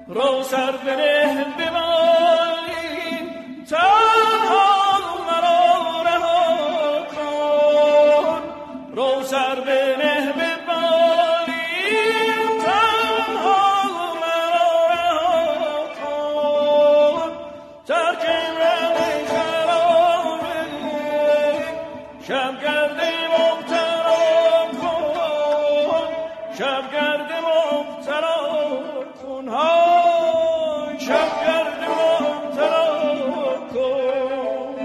رو سر بنه به بالین تنها مرا رها کن رو سر بنه به بالین تنها مرا رها کن ترک رنگ خرابه شبگرد مبتلا کن شبگرد مبتلا کن های شبگرد مبتلا کن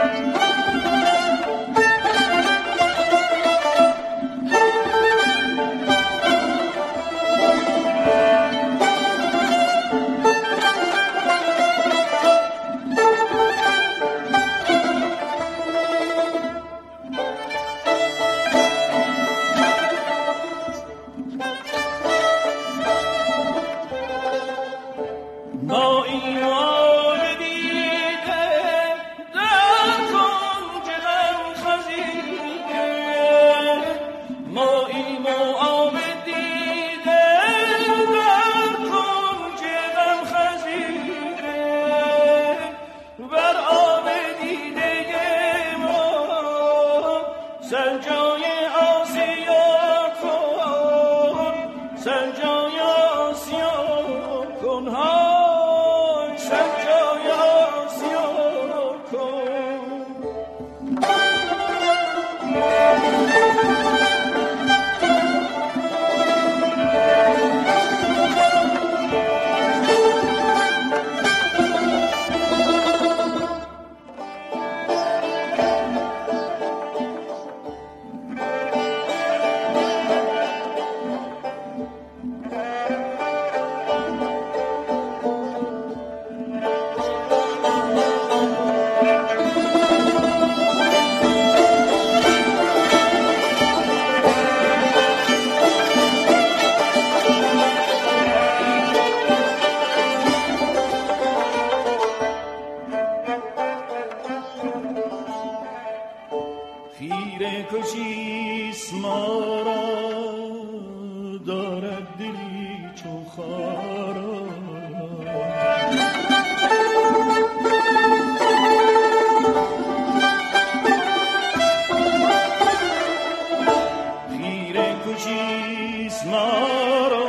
خیره کشیست ما را دارد دلی چون خارا خیره کشیست ما را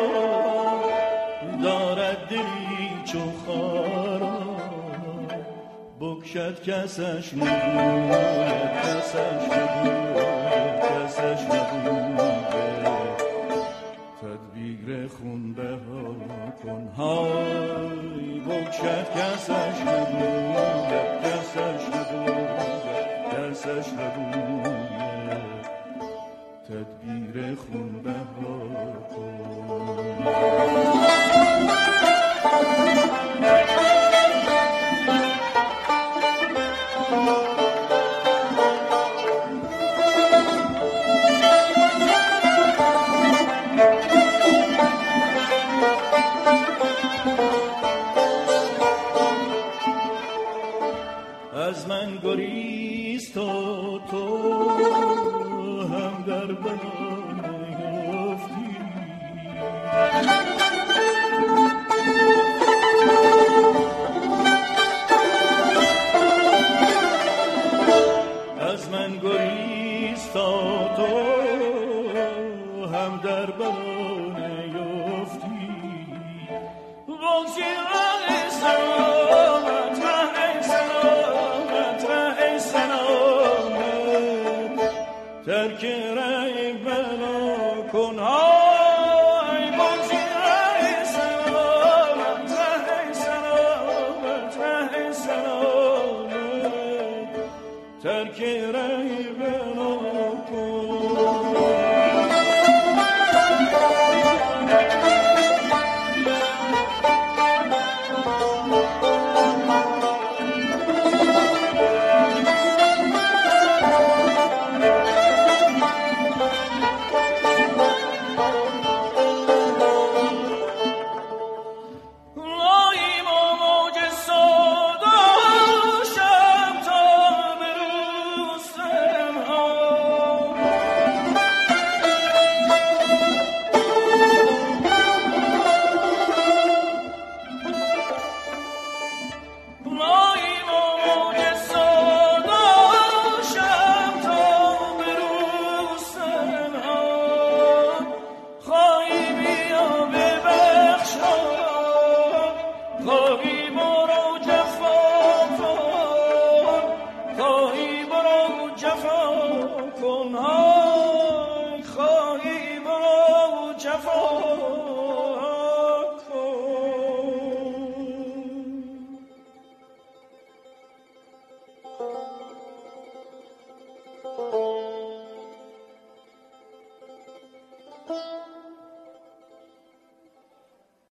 دارد دلی چون خارا بکشد کسش نگوید کسش نگوید کسش نگوید تدبیر خون بها کن های بکشد کسش نگوید کسش نگوید کسش نگوید تدبیر خون بها کن از من گریست و تو هم در بلا نیفتی از من گریست و تو هم در بلا نیفتی بگذی ره سلامت ره سلامت ره سلامت ترک ره بلا کن های بگذی ره سلامت ره سلامت ره سلامت ترک ره بلا کن شب تا به روستم ها کن